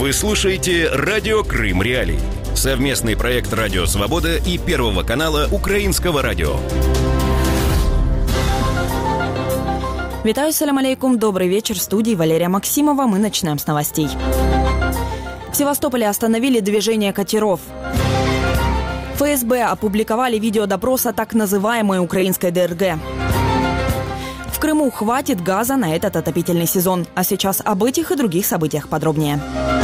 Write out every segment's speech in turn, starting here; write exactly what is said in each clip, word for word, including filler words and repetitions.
Вы слушаете «Радио Крым Реалии». Совместный проект «Радио Свобода» и Первого канала Украинского радио. Витаю, салям алейкум, добрый вечер, в студии Валерия Максимова. Мы начинаем с новостей. В Севастополе остановили движение катеров. ФСБ опубликовали видеодопроса так называемой украинской ДРГ. В Крыму хватит газа на этот отопительный сезон. А сейчас об этих и других событиях подробнее.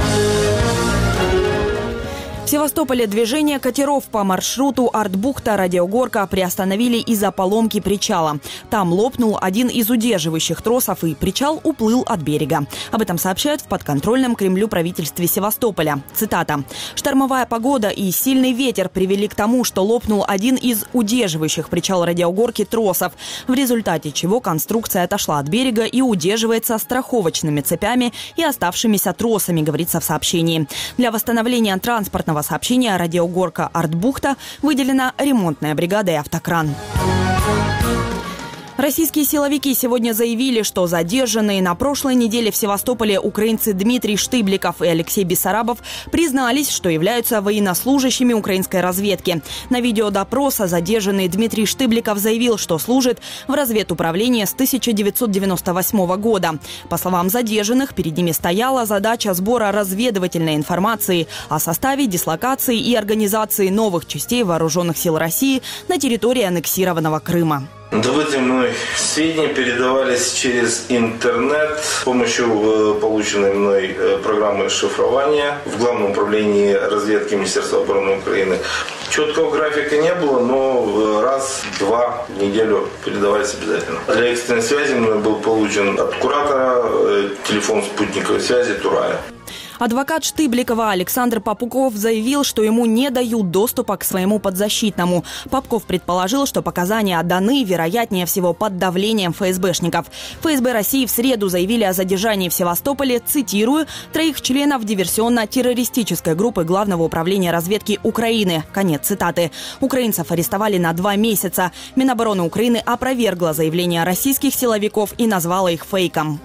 В Севастополе движение катеров по маршруту Артбухта-Радиогорка приостановили из-за поломки причала. Там лопнул один из удерживающих тросов, и причал уплыл от берега. Об этом сообщают в подконтрольном Кремлю правительстве Севастополя. Цитата. «Штормовая погода и сильный ветер привели к тому, что лопнул один из удерживающих причал Радиогорки тросов, в результате чего конструкция отошла от берега и удерживается страховочными цепями и оставшимися тросами», говорится в сообщении. Для восстановления транспортного сообщения Радиогорка Артбухта выделена ремонтная бригада и автокран. Российские силовики сегодня заявили, что задержанные на прошлой неделе в Севастополе украинцы Дмитрий Штыбликов и Алексей Бессарабов признались, что являются военнослужащими украинской разведки. На видеодопроса задержанный Дмитрий Штыбликов заявил, что служит в разведуправлении с тысяча девятьсот девяносто восьмого года. По словам задержанных, перед ними стояла задача сбора разведывательной информации о составе, дислокации и организации новых частей вооруженных сил России на территории аннексированного Крыма. Добытые мной сведения передавались через интернет с помощью полученной мной программы шифрования в Главном управлении разведки Министерства обороны Украины. Четкого графика не было, но раз-два в неделю передавались обязательно. Для экстренной связи мной был получен от куратора телефон спутниковой связи Турая. Адвокат Штыбликова Александр Попуков заявил, что ему не дают доступа к своему подзащитному. Попков предположил, что показания отданы, вероятнее всего, под давлением ФСБшников. ФСБ России в среду заявили о задержании в Севастополе, цитирую, троих членов диверсионно-террористической группы Главного управления разведки Украины. Конец цитаты. Украинцев арестовали на два месяца. Минобороны Украины опровергла заявления российских силовиков и назвала их фейком.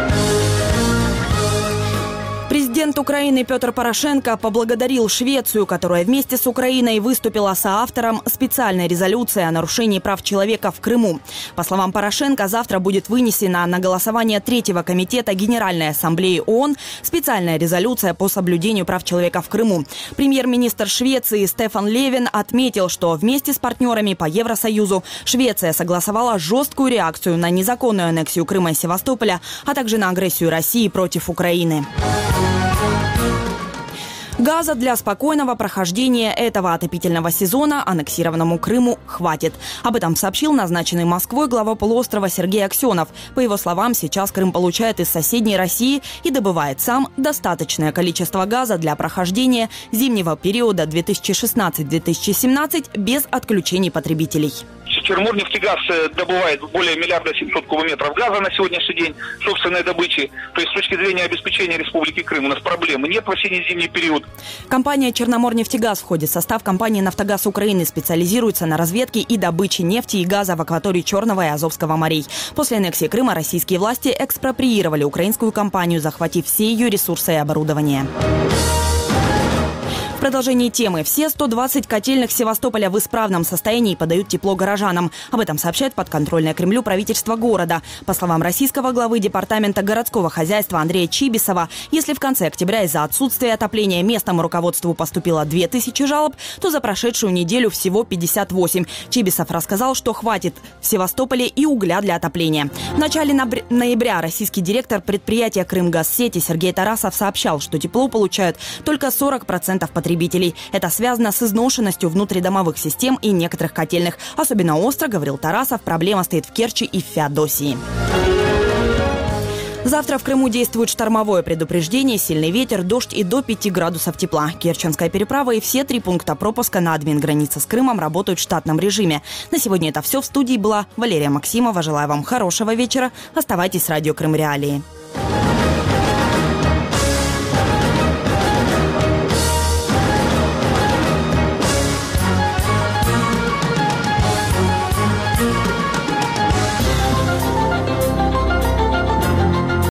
Президент Украины Петр Порошенко поблагодарил Швецию, которая вместе с Украиной выступила соавтором специальной резолюции о нарушении прав человека в Крыму. По словам Порошенко, завтра будет вынесена на голосование Третьего комитета Генеральной Ассамблеи ООН специальная резолюция по соблюдению прав человека в Крыму. Премьер-министр Швеции Стефан Левин отметил, что вместе с партнерами по Евросоюзу Швеция согласовала жесткую реакцию на незаконную аннексию Крыма и Севастополя, а также на агрессию России против Украины. Газа для спокойного прохождения этого отопительного сезона аннексированному Крыму хватит. Об этом сообщил назначенный Москвой глава полуострова Сергей Аксенов. По его словам, сейчас Крым получает из соседней России и добывает сам достаточное количество газа для прохождения зимнего периода две тысячи шестнадцатый — две тысячи семнадцатый без отключений потребителей. Черноморнефтегаз добывает более миллиарда семьсот кубометров газа на сегодняшний день собственной добычи. То есть с точки зрения обеспечения Республики Крым у нас проблемы нет в осенне-зимний период. Компания «Черноморнефтегаз» входит в состав компании «Нафтогаз Украины», специализируется на разведке и добыче нефти и газа в акватории Черного и Азовского морей. После аннексии Крыма российские власти экспроприировали украинскую компанию, захватив все ее ресурсы и оборудование. В продолжении темы. Все сто двадцать котельных Севастополя в исправном состоянии подают тепло горожанам. Об этом сообщает подконтрольное Кремлю правительство города. По словам российского главы департамента городского хозяйства Андрея Чибисова, если в конце октября из-за отсутствия отопления местному руководству поступило две тысячи жалоб, то за прошедшую неделю всего пятьдесят восемь. Чибисов рассказал, что хватит в Севастополе и угля для отопления. В начале ноября российский директор предприятия «Крымгазсети» Сергей Тарасов сообщал, что тепло получают только сорок процентов потребителей. Это связано с изношенностью внутридомовых систем и некоторых котельных. Особенно остро, говорил Тарасов, проблема стоит в Керчи и в Феодосии. Завтра в Крыму действует штормовое предупреждение, сильный ветер, дождь и до пяти градусов тепла. Керченская переправа и все три пункта пропуска на админгранице с Крымом работают в штатном режиме. На сегодня это все. В студии была Валерия Максимова. Желаю вам хорошего вечера. Оставайтесь с радио Крым Реалии.